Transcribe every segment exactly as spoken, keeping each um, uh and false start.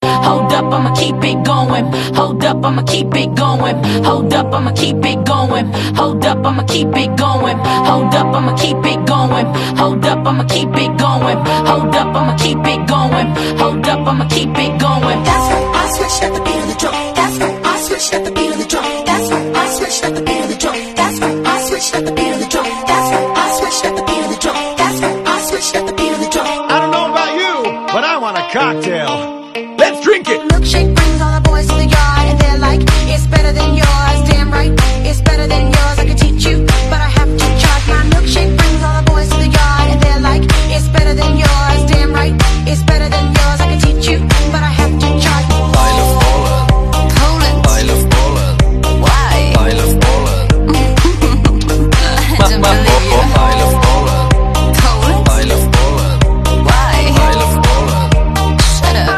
Hold up, I'ma keep it going. Hold up, I'ma keep it going. Hold up, I'ma keep it going. Hold up, I'ma keep it going. Hold up, I'ma keep it going. Hold up, I'ma keep it going. Hold up, I'ma keep it going. Hold up, I'ma keep it going. That's right, I switched at the beat of the drum. That's right, I switched at the beat of the drum. That's right, I switched at the beat of the drum. That's right, I switched at the beat of the drum. That's right, I switched at the beat of the drum. That's right, I switched at the beat of the drum. I don't know about you, but I want a cocktail. Let's drink it. Milkshake brings all the boys to the yard, and they're like, it's better than yours. Damn right, it's better than yours. I can teach you, but I have to charge. My milkshake brings all the boys to the yard, and they're like, it's better than yours. Damn right, it's better than yours. I can teach you, but I have to charge. I love Poland. Poland. I love Poland. Why? I love Poland. I don't believe you. I love Poland. Poland? I love Poland. Why? I love Poland. Shut up.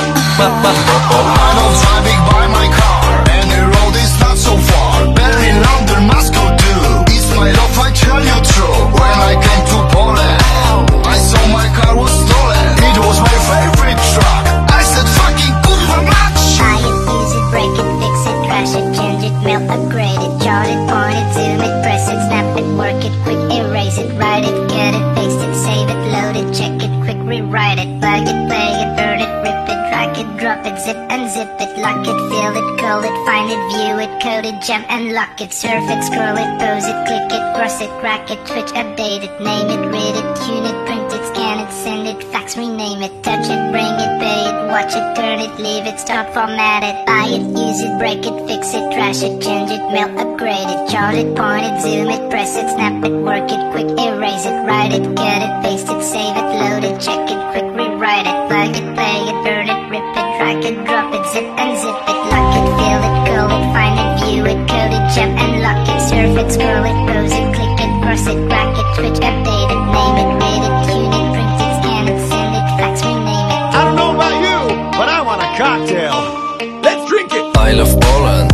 I'm not driving by my car, and the road is not so far. Berlin, London, Moscow too. It's my love, I tell you true. When I came to Poland, I saw my car was stolen. It was my favorite truck. I said fucking kurwa mać. Buy it, use it, break it, fix it, crash it, change it, melt, upgrade it, chart it, point it, zoom it, press it, snap it, work it, quick erase it, write it, cut it, paste it, save it, load it, check it, quick rewrite it, plug it, play it, burn it, rip it, drag it, drop it, zip and zip it, lock it, fill it, call it, find it, view it, code it, jump and lock it, surf it, scroll it, pose it, click it, cross it, crack it, switch, update it, name it, read it, tune it, print it, scan it, send it, fax, rename it, touch it, bring it, pay it, watch it, turn it, leave it, stop, format it, buy it, use it, break it, fix it, trash it, change it, melt, upgrade it, chart it, point it, zoom it, press it, snap it, work it, quick erase it, write it, cut it, paste it, save it, load it, check it, quick rewrite it, plug it, play it, burn it, rip it, drag it, drop it, zip and zip it, lock it, fill it, call it, find it, view it, code it, jump and lock it, surf it, scroll it, pose it, click it, cross it, crack it, switch, update it, name it, read it, tune it, print it, scan it, send it, fax, rename it. I don't know about you, but I want a cocktail. Let's drink it. I love Poland.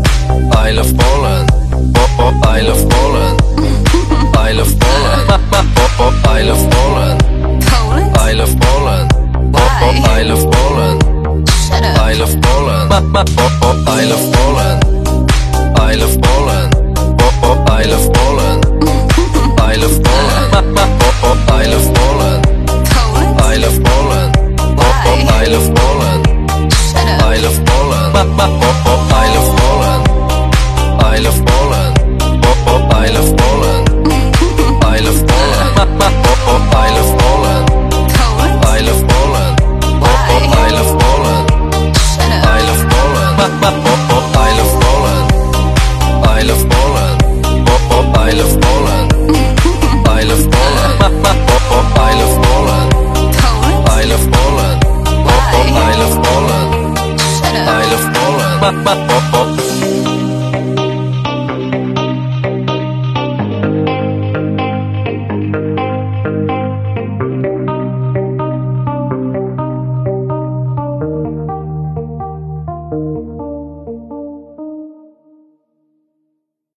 I love Poland. Oh, oh, I love Poland. I love Poland. Oh, oh, I love Poland. Poland? I love Poland. Oh, oh, I love Poland. Shut up. I love Poland. Oh, oh, I love Poland. I love Poland. Oh, oh, I love Poland. I love Poland. Oh, oh, I love Poland. Poland? I love Poland. Oh, oh, I love Poland. Shut up. I love Poland. Oh, oh, I love Poland. I love Poland. Oh, oh, I love Poland. I love Poland. Oh, oh, I love Poland. Poland? I love Poland. Oh, oh, I love Poland. Shut up. I love Poland. Oh, oh, I love Poland. I love Poland. Oh, oh, I love Poland. I love Poland. Oh, oh, I love Poland. Poland? I love Poland. Oh, oh, I love Poland. Shut up. I love Poland. Oh, oh,